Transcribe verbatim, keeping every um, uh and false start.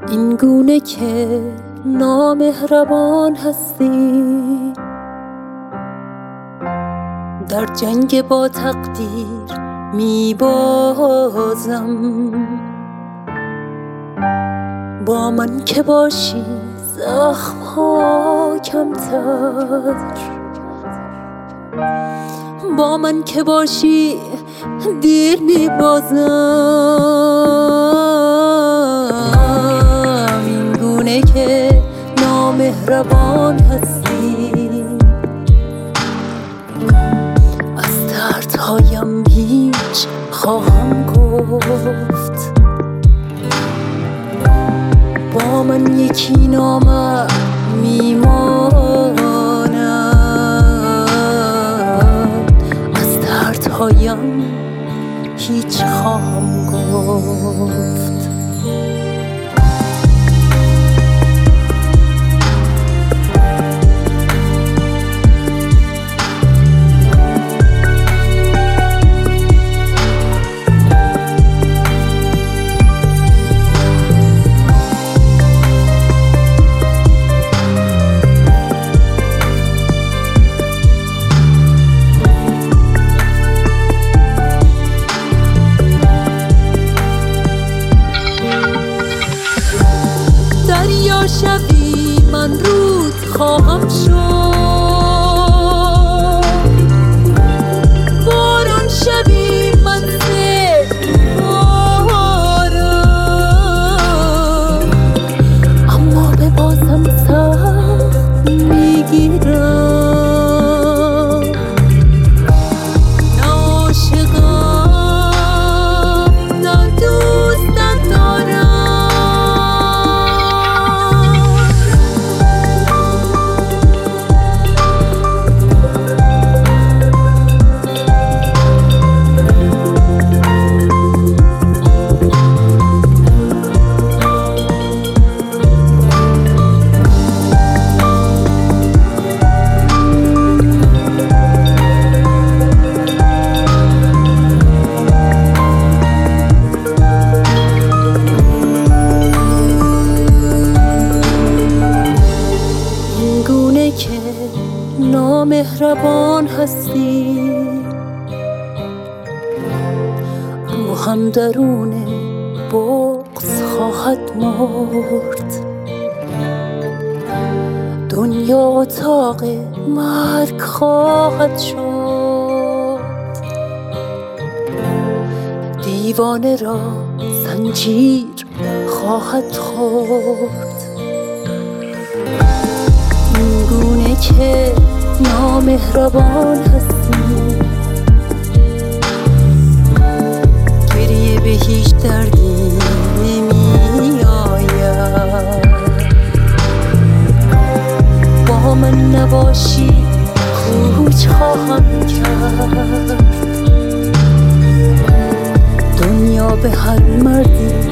این گونه که نامهربان هستی، در جنگ با تقدیر میبازم. با من که باشی زخم ها کمتر، با من که باشی دیر میبازم. این گونه که نامهربان هستی، از دردهایم هیچ خواهم گفت. با من یکی نامه میماند، از دردهایم هیچ خواهم گفت. شبی من رود خواهم شد، باران شبی من سر بارم، اما به بازم سخت میگیرم. نه عاشقم نه دوستت دارم، که نامهربان هستی. روحم درون بغض خواهد مرد، دنیا اتاق مرگ خواهد شد. دیوانه را زنجیر خواهد خورد. این گونه که نامهربان هستی، گریه به هیچ دردی نمی آید. با من نباشی کوچ خواهم کرد، دنیا به هر مردی